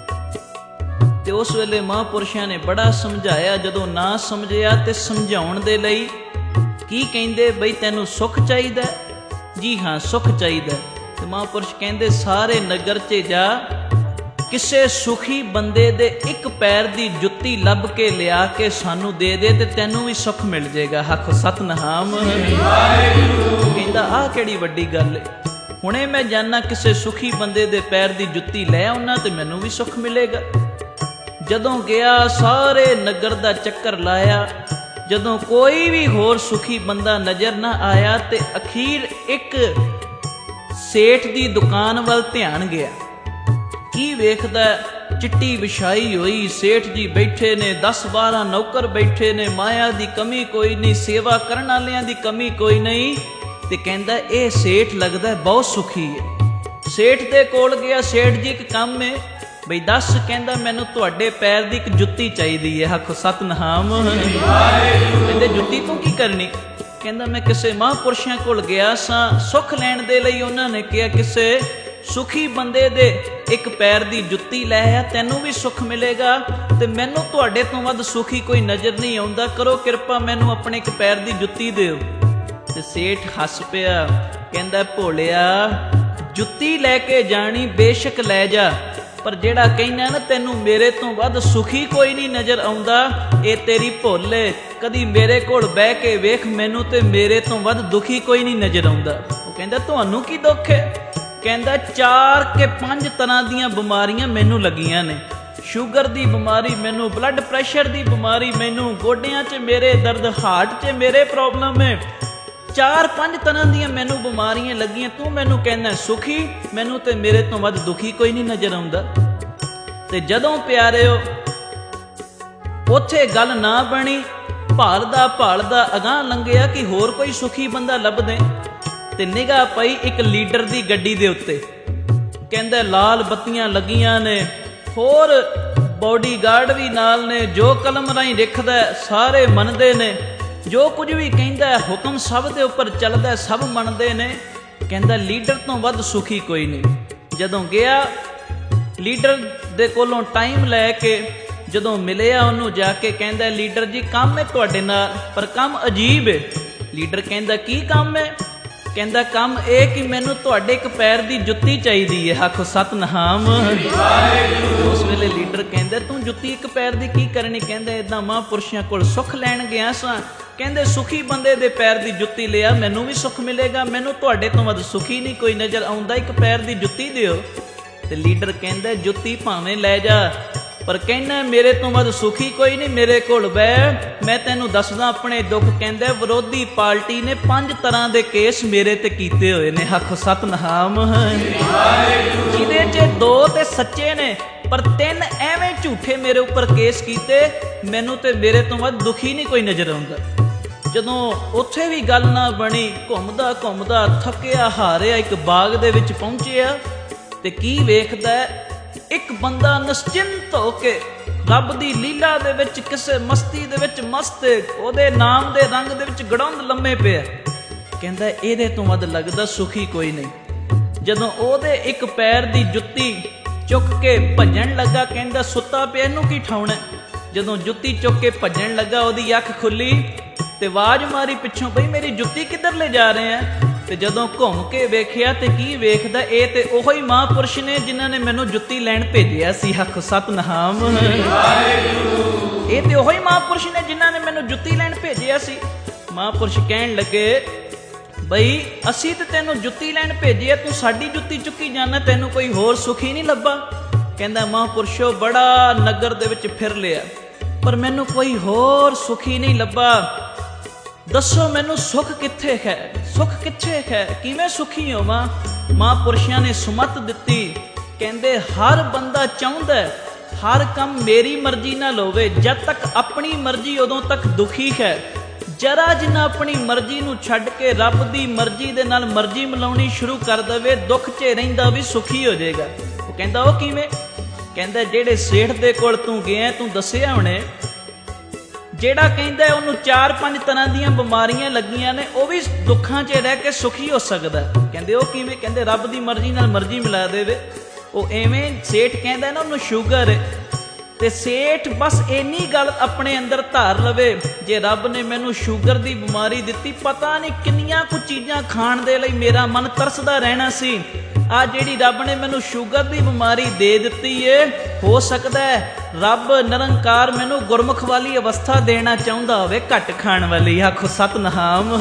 ਤੇ ਉਸ ਵੇਲੇ ਮਹਾਂਪੁਰਸ਼ਾਂ ਨੇ ਬੜਾ ਸਮਝਾਇਆ, ਜਦੋਂ ਨਾ ਸਮਝਿਆ ਤੇ ਸਮਝਾਉਣ ਦੇ ਲਈ ਕੀ ਕਹਿੰਦੇ, ਬਈ ਤੈਨੂੰ ਸੁੱਖ ਚਾਹੀਦਾ? ਜੀ ਹਾਂ ਸੁੱਖ ਚਾਹੀਦਾ। ਤੇ ਮਹਾਂਪੁਰਸ਼ ਕਹਿੰਦੇ ਸਾਰੇ ਨਗਰ 'ਚ ਜਾ ਕਿਸੇ ਸੁਖੀ ਬੰਦੇ ਦੇ ਇੱਕ ਪੈਰ ਦੀ ਜੁੱਤੀ ਲੱਭ ਕੇ ਲਿਆ ਕੇ ਸਾਨੂੰ ਦੇ ਦੇ ਤੇ ਤੈਨੂੰ ਵੀ ਸੁੱਖ ਮਿਲ ਜਾਏਗਾ। ਆਖੋ ਸਤਿਨਾਮ। ਕਹਿੰਦਾ ਆਹ ਕਿਹੜੀ ਵੱਡੀ ਗੱਲ ਹੈ, ਹੁਣੇ ਮੈਂ ਜਾਣਾ ਕਿਸੇ ਸੁਖੀ ਬੰਦੇ ਦੇ ਪੈਰ ਦੀ ਜੁੱਤੀ ਲੈ ਆਉਣਾ ਤੇ ਮੈਨੂੰ ਵੀ ਸੁੱਖ ਮਿਲੇਗਾ। ਜਦੋਂ ਗਿਆ ਸਾਰੇ ਨਗਰ ਦਾ ਚੱਕਰ ਲਾਇਆ, ਜਦੋਂ ਕੋਈ ਵੀ ਹੋਰ ਸੁਖੀ ਬੰਦਾ ਨਜ਼ਰ ਨਾ ਆਇਆ ਤੇ ਅਖੀਰ ਇੱਕ ਸੇਠ ਦੀ ਦੁਕਾਨ ਵੱਲ ਧਿਆਨ ਗਿਆ। ਕੀ ਵੇਖਦਾ, ਚਿੱਟੀ ਵਿਛਾਈ ਹੋਈ, ਸੇਠ ਜੀ ਬੈਠੇ ਨੇ, ਦਸ ਬਾਰਾਂ ਨੌਕਰ ਬੈਠੇ ਨੇ, ਮਾਇਆ ਦੀ ਕਮੀ ਕੋਈ ਨਹੀਂ, ਸੇਵਾ ਕਰਨ ਵਾਲਿਆਂ ਦੀ ਕਮੀ ਕੋਈ ਨਹੀਂ। ਤੇ ਕਹਿੰਦਾ ਇਹ ਸੇਠ ਲੱਗਦਾ ਬਹੁਤ ਸੁਖੀ ਹੈ। ਸੇਠ ਦੇ ਕੋਲ ਗਿਆ, ਸੇਠ ਜੀ ਇੱਕ ਕੰਮ ਹੈ, ਬਈ ਦੱਸ। ਕਹਿੰਦਾ ਮੈਨੂੰ ਤੁਹਾਡੇ ਪੈਰ ਦੀ ਇੱਕ ਜੁੱਤੀ ਚਾਹੀਦੀ ਹੈ। ਆਖੋ ਸਤਿਨਾਮ। ਕਹਿੰਦੇ ਜੁੱਤੀ ਤੂੰ ਕੀ ਕਰਨੀ? ਕਹਿੰਦਾ ਮੈਂ ਕਿਸੇ ਮਹਾਂਪੁਰਸ਼ਾਂ ਕੋਲ ਗਿਆ ਸਾਂ ਸੁੱਖ ਲੈਣ ਦੇ ਲਈ, ਉਹਨਾਂ ਨੇ ਕਿਹਾ ਕਿਸੇ ਸੁਖੀ ਬੰਦੇ ਦੇ ਇੱਕ ਪੈਰ ਦੀ ਜੁੱਤੀ ਲੈ ਆ, ਤੈਨੂੰ ਵੀ ਸੁੱਖ ਮਿਲੇਗਾ ਤੇ ਮੈਨੂੰ ਤੁਹਾਡੇ ਤੋਂ ਵੱਧ ਸੁਖੀ ਕੋਈ ਨਜ਼ਰ ਨਹੀਂ ਆਉਂਦਾ, ਕਰੋ ਕਿਰਪਾ ਮੈਨੂੰ ਆਪਣੇ ਇੱਕ ਪੈਰ ਦੀ ਜੁੱਤੀ ਦਿਓ। ਤੇ ਸੇਠ ਹੱਸ ਪਿਆ, ਕਹਿੰਦਾ ਭੋਲਿਆ ਜੁੱਤੀ ਲੈ ਕੇ ਜਾਣੀ ਬੇਸ਼ੱਕ ਲੈ ਜਾ, ਪਰ ਜਿਹੜਾ ਕਹਿੰਦਾ ਨਾ ਤੈਨੂੰ ਮੇਰੇ ਤੋਂ ਵੱਧ ਸੁਖੀ ਕੋਈ ਨਹੀਂ ਨਜ਼ਰ ਆਉਂਦਾ, ਇਹ ਤੇਰੀ ਭੁੱਲ ਏ। ਕਦੀ ਮੇਰੇ ਕੋਲ ਬਹਿ ਕੇ ਵੇਖ, ਮੈਨੂੰ ਤੇ ਮੇਰੇ ਤੋਂ ਵੱਧ ਦੁਖੀ ਕੋਈ ਨਹੀਂ ਨਜ਼ਰ ਆਉਂਦਾ। ਉਹ ਕਹਿੰਦਾ ਤੁਹਾਨੂੰ ਕੀ ਦੁੱਖ ਹੈ? ਕਹਿੰਦਾ ਚਾਰ ਕੇ ਪੰਜ ਤਰ੍ਹਾਂ ਦੀਆਂ ਬਿਮਾਰੀਆਂ ਮੈਨੂੰ ਲੱਗੀਆਂ ਨੇ, ਸ਼ੂਗਰ ਦੀ ਬਿਮਾਰੀ ਮੈਨੂੰ, ਬਲੱਡ ਪ੍ਰੈਸ਼ਰ ਦੀ ਬਿਮਾਰੀ ਮੈਨੂੰ, ਗੋਡਿਆਂ 'ਚ ਮੇਰੇ ਦਰਦ, ਹਾਰਟ 'ਚ ਮੇਰੇ ਪ੍ਰੋਬਲਮ ਹੈ, ਚਾਰ ਪੰਜ ਤਰ੍ਹਾਂ ਦੀਆਂ ਮੈਨੂੰ ਬਿਮਾਰੀਆਂ ਲੱਗੀਆਂ, ਤੂੰ ਮੈਨੂੰ ਕਹਿੰਦਾ ਸੁਖੀ, ਮੈਨੂੰ ਤੇ ਮੇਰੇ ਤੋਂ ਵੱਧ ਦੁਖੀ ਕੋਈ ਨਹੀਂ ਨਜ਼ਰ ਆਉਂਦਾ। ਤੇ ਜਦੋਂ ਪਿਆਰਿਓ ਉੱਥੇ ਗੱਲ ਨਾ ਬਣੀ, ਭਾਲਦਾ ਭਾਲਦਾ ਅਗਾਂਹ ਲੰਘਿਆ ਕਿ ਹੋਰ ਕੋਈ ਸੁਖੀ ਬੰਦਾ ਲੱਭਦੇ, ਤੇ ਨਿਗਾਹ ਪਈ ਇੱਕ ਲੀਡਰ ਦੀ ਗੱਡੀ ਦੇ ਉੱਤੇ। ਕਹਿੰਦਾ ਲਾਲ ਬੱਤੀਆਂ ਲੱਗੀਆਂ ਨੇ, ਹੋਰ ਬੋਡੀਗਾਰਡ ਵੀ ਨਾਲ ਨੇ, ਜੋ ਕਲਮ ਰਾਹੀਂ ਲਿਖਦਾ ਸਾਰੇ ਮੰਨਦੇ ਨੇ, ਜੋ ਕੁਝ ਵੀ ਕਹਿੰਦਾ ਹੁਕਮ ਸਭ ਦੇ ਉੱਪਰ ਚੱਲਦਾ, ਸਭ ਮੰਨਦੇ ਨੇ। ਕਹਿੰਦਾ ਲੀਡਰ ਤੋਂ ਵੱਧ ਸੁਖੀ ਕੋਈ ਨਹੀਂ। ਜਦੋਂ ਗਿਆ ਲੀਡਰ ਦੇ ਕੋਲੋਂ ਟਾਈਮ ਲੈ ਕੇ, ਜਦੋਂ ਮਿਲਿਆ ਉਹਨੂੰ ਜਾ ਕੇ, ਕਹਿੰਦਾ ਲੀਡਰ ਜੀ ਕੰਮ ਹੈ ਤੁਹਾਡੇ ਨਾਲ, ਪਰ ਕੰਮ ਅਜੀਬ ਹੈ। ਲੀਡਰ ਕਹਿੰਦਾ ਕੀ ਕੰਮ ਹੈ? ਕਹਿੰਦਾ ਕੰਮ ਇਹ ਕਿ ਮੈਨੂੰ ਤੁਹਾਡੇ ਇੱਕ ਪੈਰ ਦੀ ਜੁੱਤੀ ਚਾਹੀਦੀ ਹੈ। ਆਖੋ ਸਤਿਨਾਮ। ਉਸ ਵੇਲੇ ਲੀਡਰ ਕਹਿੰਦਾ ਤੂੰ ਜੁੱਤੀ ਇੱਕ ਪੈਰ ਦੀ ਕੀ ਕਰਨੀ? ਕਹਿੰਦਾ ਏਦਾਂ ਮਹਾਂਪੁਰਸ਼ਾਂ ਕੋਲ ਸੁੱਖ ਲੈਣ ਗਿਆ ਸਾਂ, ਕਹਿੰਦੇ ਸੁਖੀ ਬੰਦੇ ਦੇ ਪੈਰ ਦੀ ਜੁੱਤੀ ਲਿਆ, ਮੈਨੂੰ ਵੀ ਸੁੱਖ ਮਿਲੇਗਾ, ਮੈਨੂੰ ਤੁਹਾਡੇ ਤੋਂ ਵੱਧ ਸੁਖੀ ਨਹੀਂ ਕੋਈ ਨਜ਼ਰ ਆਉਂਦਾ, ਇੱਕ ਪੈਰ ਦੀ ਜੁੱਤੀ ਦਿਓ। ਤੇ ਲੀਡਰ ਕਹਿੰਦਾ ਜੁੱਤੀ ਭਾਵੇਂ ਲੈ ਜਾ, ਪਰ ਕਹਿੰਦਾ ਮੇਰੇ ਤੋਂ ਵੱਧ ਸੁਖੀ ਕੋਈ ਨਹੀਂ, ਮੇਰੇ ਕੋਲ ਬਹਿ, ਮੈਂ ਤੈਨੂੰ ਦੱਸਦਾ ਆਪਣੇ ਦੁੱਖ। ਕਹਿੰਦਾ ਵਿਰੋਧੀ ਪਾਰਟੀ ਨੇ ਪੰਜ ਤਰ੍ਹਾਂ ਦੇ ਕੇਸ ਮੇਰੇ ਤੇ ਕੀਤੇ ਹੋਏ ਨੇ। ਆਖੋ ਸਤਿਨਾਮ। ਜਿਹਦੇ 'ਚ ਦੋ ਤੇ ਸੱਚੇ ਨੇ, ਪਰ ਤਿੰਨ ਐਵੇਂ ਝੂਠੇ ਮੇਰੇ ਉੱਪਰ ਕੇਸ ਕੀਤੇ, ਮੈਨੂੰ ਤੇ ਮੇਰੇ ਤੋਂ ਵੱਧ ਦੁਖੀ ਨਹੀਂ ਕੋਈ ਨਜ਼ਰ ਆਉਂਦਾ। ਜਦੋਂ ਉੱਥੇ ਵੀ ਗੱਲ ਨਾ ਬਣੀ, ਘੁੰਮਦਾ ਘੁੰਮਦਾ ਥੱਕਿਆ ਹਾਰਿਆ ਇੱਕ ਬਾਗ ਦੇ ਵਿੱਚ ਪਹੁੰਚਿਆ, ਤੇ ਕੀ ਵੇਖਦਾ ਇੱਕ ਬੰਦਾ ਨਿਸ਼ਚਿੰਤ ਹੋ ਕੇ ਰੱਬ ਦੀ ਲੀਲਾ ਦੇ ਵਿੱਚ, ਕਿਸੇ ਮਸਤੀ ਦੇ ਵਿੱਚ ਮਸਤ, ਉਹਦੇ ਨਾਮ ਦੇ ਰੰਗ ਦੇ ਵਿੱਚ ਗੜੌਂਦ ਲੰਮੇ ਪਿਆ। ਕਹਿੰਦਾ ਇਹਦੇ ਤੋਂ ਵੱਧ ਲੱਗਦਾ ਸੁਖੀ ਕੋਈ ਨਹੀਂ। ਜਦੋਂ ਉਹਦੇ ਇੱਕ ਪੈਰ ਦੀ ਜੁੱਤੀ ਚੁੱਕ ਕੇ ਭੱਜਣ ਲੱਗਾ, ਕਹਿੰਦਾ ਸੁੱਤਾ ਪਿਆ ਇਹਨੂੰ ਕੀ ਠਾਉਣਾ। ਜਦੋਂ ਜੁੱਤੀ ਚੁੱਕ ਕੇ ਭੱਜਣ ਲੱਗਾ, ਉਹਦੀ ਅੱਖ ਖੁੱਲੀ ਤੇ ਆਵਾਜ਼ ਮਾਰੀ ਪਿੱਛੋਂ, ਬਈ ਮੇਰੀ ਜੁੱਤੀ ਕਿੱਧਰ ਲੈ ਜਾ ਰਹੇ ਆ? ਤੇ ਜਦੋਂ ਘੁੰਮ ਕੇ ਵੇਖਿਆ ਤੇ ਕੀ ਵੇਖਦਾ, ਇਹ ਤੇ ਉਹੋ ਹੀ ਮਹਾਂਪੁਰਸ਼ ਨੇ ਜਿਨ੍ਹਾਂ ਨੇ ਮੈਨੂੰ ਜੁੱਤੀ ਲੈਣ ਭੇਜਿਆ ਸੀ। ਆਖੋ ਸਤਿਨਾਮ। ਇਹ ਤੇ ਉਹੋ ਹੀ ਮਹਾਂਪੁਰਸ਼ ਨੇ ਜਿਨ੍ਹਾਂ ਨੇ ਮੈਨੂੰ ਜੁੱਤੀ ਲੈਣ ਭੇਜਿਆ ਸੀ। ਮਹਾਂਪੁਰਸ਼ ਕਹਿਣ ਲੱਗੇ ਬਈ ਅਸੀਂ ਤੇ ਤੈਨੂੰ ਜੁੱਤੀ ਲੈਣ ਭੇਜਿਆ, ਤੂੰ ਸਾਡੀ ਜੁੱਤੀ ਚੁੱਕੀ ਜਾਣਾ, ਤੈਨੂੰ ਕੋਈ ਹੋਰ ਸੁਖੀ ਨਹੀਂ ਲੱਭਾ? ਕਹਿੰਦਾ ਮਹਾਂਪੁਰਸ਼ੋ ਬੜਾ ਨਗਰ ਦੇ ਵਿੱਚ ਫਿਰ ਲਿਆ, ਪਰ ਮੈਨੂੰ ਕੋਈ ਹੋਰ ਸੁਖੀ ਨਹੀਂ ਲੱਭਾ। ਦੱਸੋ ਮੈਨੂੰ ਸੁੱਖ ਕਿੱਥੇ ਹੈ? ਸੁੱਖ ਕਿੱਥੇ ਹੈ? ਕਿਵੇਂ ਸੁਖੀ ਹੋਵਾਂ? ਮਹਾਂਪੁਰਸ਼ਾਂ ਨੇ ਸੁਮਤ ਦਿੱਤੀ। ਕਹਿੰਦੇ ਹਰ ਬੰਦਾ ਚਾਹੁੰਦਾ ਹਰ ਕੰਮ ਮੇਰੀ ਮਰਜ਼ੀ ਨਾਲ ਹੋਵੇ। ਜਦ ਤੱਕ ਆਪਣੀ ਮਰਜ਼ੀ ਉਦੋਂ ਤੱਕ ਦੁਖੀ ਹੈ। ਜਰਾ ਜਿੰਨਾ ਆਪਣੀ ਮਰਜ਼ੀ ਨੂੰ ਛੱਡ ਕੇ ਰੱਬ ਦੀ ਮਰਜ਼ੀ ਦੇ ਨਾਲ ਮਰਜ਼ੀ ਮਿਲਾਉਣੀ ਸ਼ੁਰੂ ਕਰ ਦੇਵੇ, ਦੁੱਖ 'ਚ ਰਹਿੰਦਾ ਵੀ ਸੁਖੀ ਹੋ ਜਾਏਗਾ। ਉਹ ਕਹਿੰਦਾ ਉਹ ਕਿਵੇਂ? ਕਹਿੰਦਾ ਜਿਹੜੇ ਸੇਠ ਦੇ ਕੋਲ ਤੂੰ ਗਿਆ, ਤੂੰ ਦੱਸਿਆ ਹੁਣੇ, ਜਿਹੜਾ ਕਹਿੰਦਾ ਉਹਨੂੰ ਚਾਰ ਪੰਜ ਤਰ੍ਹਾਂ ਦੀਆਂ ਬਿਮਾਰੀਆਂ ਲੱਗੀਆਂ ਨੇ, ਉਹ ਵੀ ਦੁੱਖਾਂ 'ਚ ਰਹਿ ਕੇ ਸੁਖੀ ਹੋ ਸਕਦਾ। ਕਹਿੰਦੇ ਉਹ ਕਿਵੇਂ? ਕਹਿੰਦੇ ਰੱਬ ਦੀ ਮਰਜ਼ੀ ਨਾਲ ਮਰਜ਼ੀ ਮਿਲਾ ਦੇਵੇ। ਉਹ ਐਵੇਂ ਸੇਠ ਕਹਿੰਦਾ ਨਾ ਉਹਨੂੰ ਸ਼ੂਗਰ ਹੈ, ਤੇ ਸੇਠ ਬਸ ਇੰਨੀ ਗੱਲ ਆਪਣੇ ਅੰਦਰ ਧਾਰ ਲਵੇ, ਜੇ ਰੱਬ ਨੇ ਮੈਨੂੰ ਸ਼ੂਗਰ ਦੀ ਬਿਮਾਰੀ ਦਿੱਤੀ, ਪਤਾ ਨਹੀਂ ਕਿੰਨੀਆਂ ਕੁ ਚੀਜ਼ਾਂ ਖਾਣ ਦੇ ਲਈ ਮੇਰਾ ਮਨ ਤਰਸਦਾ ਰਹਿਣਾ ਸੀ। ਆ ਜਿਹੜੀ ਰੱਬ ਨੇ ਮੈਨੂੰ ਸ਼ੂਗਰ ਦੀ ਬਿਮਾਰੀ ਦੇ ਦਿੱਤੀ ਏ, ਹੋ ਸਕਦਾ ਹੈ ਰੱਬ ਨਿਰੰਕਾਰ ਮੈਨੂੰ ਗੁਰਮੁਖ ਵਾਲੀ ਅਵਸਥਾ ਦੇਣਾ ਚਾਹੁੰਦਾ ਹੋਵੇ, ਘੱਟ ਖਾਣ ਵਾਲੀ। ਆਖੋ ਸਤਿਨਾਮ।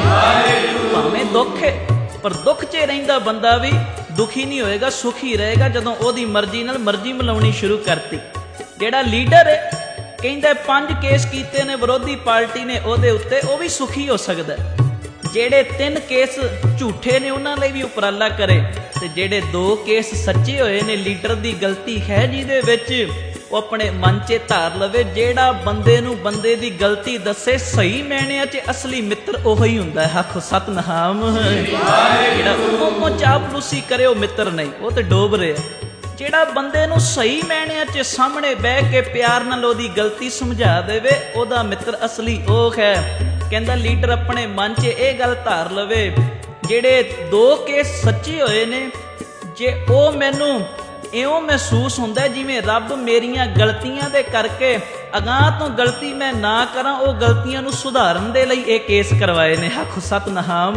ਭਾਵੇਂ ਦੁੱਖ ਹੈ, ਪਰ ਦੁੱਖ 'ਚ ਰਹਿੰਦਾ ਬੰਦਾ ਵੀ ਦੁਖੀ ਨਹੀਂ ਹੋਏਗਾ, ਸੁਖੀ ਰਹੇਗਾ ਜਦੋਂ ਉਹਦੀ ਮਰਜ਼ੀ ਨਾਲ ਮਰਜ਼ੀ ਮਿਲਾਉਣੀ ਸ਼ੁਰੂ ਕਰਤੀ। ਜਿਹੜਾ ਲੀਡਰ ਹੈ ਕਹਿੰਦਾ ਪੰਜ ਕੇਸ ਕੀਤੇ ਨੇ ਵਿਰੋਧੀ ਪਾਰਟੀ ਨੇ ਉਹਦੇ ਉੱਤੇ, ਉਹ ਵੀ ਸੁਖੀ ਹੋ ਸਕਦਾ। ਜਿਹੜੇ ਤਿੰਨ ਕੇਸ ਝੂਠੇ ਨੇ ਉਹਨਾਂ ਲਈ ਵੀ ਉਪਰਾਲਾ ਕਰੇ, ਤੇ ਜਿਹੜੇ ਦੋ ਕੇਸ ਸੱਚੇ ਹੋਏ ਨੇ, ਲੀਡਰ ਦੀ ਗਲਤੀ ਹੈ ਜਿਹਦੇ ਵਿੱਚ, ਉਹ ਆਪਣੇ ਮਨ 'ਚ ਧਾਰ ਲਵੇ। ਜਿਹੜਾ ਬੰਦੇ ਨੂੰ ਬੰਦੇ ਦੀ ਗਲਤੀ ਦੱਸੇ, ਸਹੀ ਮੈਣਿਆਂ 'ਚ ਅਸਲੀ ਮਿੱਤਰ ਉਹੋ ਹੀ ਹੁੰਦਾ ਹੈ। ਆਖੋ ਸਤਿਨਾਮ। ਜਿਹੜਾ ਉਹ ਚਾਪਲੂਸੀ ਕਰੇ ਉਹ ਮਿੱਤਰ ਨਹੀਂ, ਉਹ ਤੇ ਡੋਬ ਰਿਹਾ। ਜਿਹੜਾ ਬੰਦੇ ਨੂੰ ਸਹੀ ਮੈਣਿਆਂ 'ਚ ਸਾਹਮਣੇ ਬਹਿ ਕੇ ਪਿਆਰ ਨਾਲ ਉਹਦੀ ਗਲਤੀ ਸਮਝਾ ਦੇਵੇ, ਉਹਦਾ ਮਿੱਤਰ ਅਸਲੀ ਉਹ ਹੈ। ਕਹਿੰਦਾ ਲੀਡਰ ਆਪਣੇ ਮਨ 'ਚ ਇਹ ਗੱਲ ਧਾਰ ਲਵੇ, ਜਿਹੜੇ ਦੋ ਕੇਸ ਸੱਚੇ ਹੋਏ ਨੇ, ਜੇ ਉਹ ਮੈਨੂੰ ਇਉਂ ਮਹਿਸੂਸ ਹੁੰਦਾ ਜਿਵੇਂ ਰੱਬ ਮੇਰੀਆਂ ਗਲਤੀਆਂ ਦੇ ਕਰਕੇ ਅਗਾਂਹ ਤੋਂ ਗਲਤੀ ਮੈਂ ਨਾ ਕਰਾਂ, ਉਹ ਗਲਤੀਆਂ ਨੂੰ ਸੁਧਾਰਨ ਦੇ ਲਈ ਇਹ ਕੇਸ ਕਰਵਾਏ ਨੇ। ਆਖੋ ਸਤਿਨਾਮ।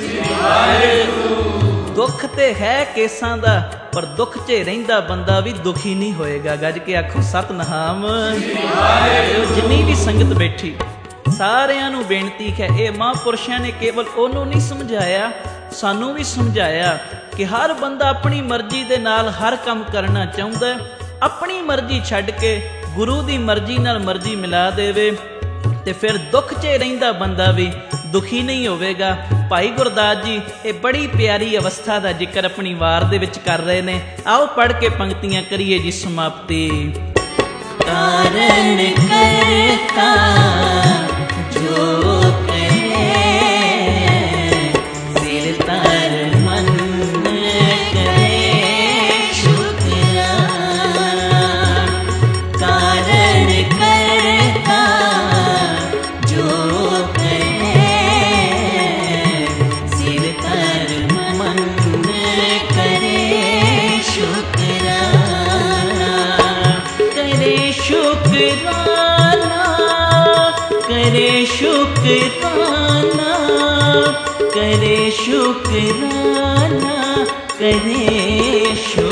ਦੁੱਖ ਤੇ ਹੈ ਕੇਸਾਂ ਦਾ, ਪਰ ਦੁੱਖ 'ਚ ਰਹਿੰਦਾ ਬੰਦਾ ਵੀ ਦੁਖੀ ਨਹੀਂ ਹੋਏਗਾ। ਗੱਜ ਕੇ ਆਖੋ ਸਤਿਨਾਮ। ਜਿੰਨੀ ਵੀ ਸੰਗਤ ਬੈਠੀ, ਸਾਰਿਆਂ ਨੂੰ ਬੇਨਤੀ ਹੈ, ਇਹ ਮਹਾਂਪੁਰਸ਼ਾਂ ਨੇ ਕੇਵਲ ਉਹਨੂੰ ਨਹੀਂ ਸਮਝਾਇਆ, ਸਾਨੂੰ ਵੀ ਸਮਝਾਇਆ ਕਿ ਹਰ ਬੰਦਾ ਆਪਣੀ ਮਰਜ਼ੀ ਦੇ ਨਾਲ ਹਰ ਕੰਮ ਕਰਨਾ ਚਾਹੁੰਦਾ, अपनी मर्जी छड्ड के गुरु दी मर्जी नाल मर्जी मिला देवे ते फिर दुख च रहिंदा बंदा भी दुखी नहीं होवेगा। भाई गुरदास जी ये बड़ी प्यारी अवस्था का जिक्र अपनी वार दे विच कर रहे ने। आओ पढ़ के पंक्तियां करिए जी समाप्ति। कारण करता जो करे सिर तर मन करे शुक्राना। कारण करता जो करे सिर तर मन करे शुक्राना। करे शुक्राना करे शुक्राना करे शुक्राना करे शुक्राना।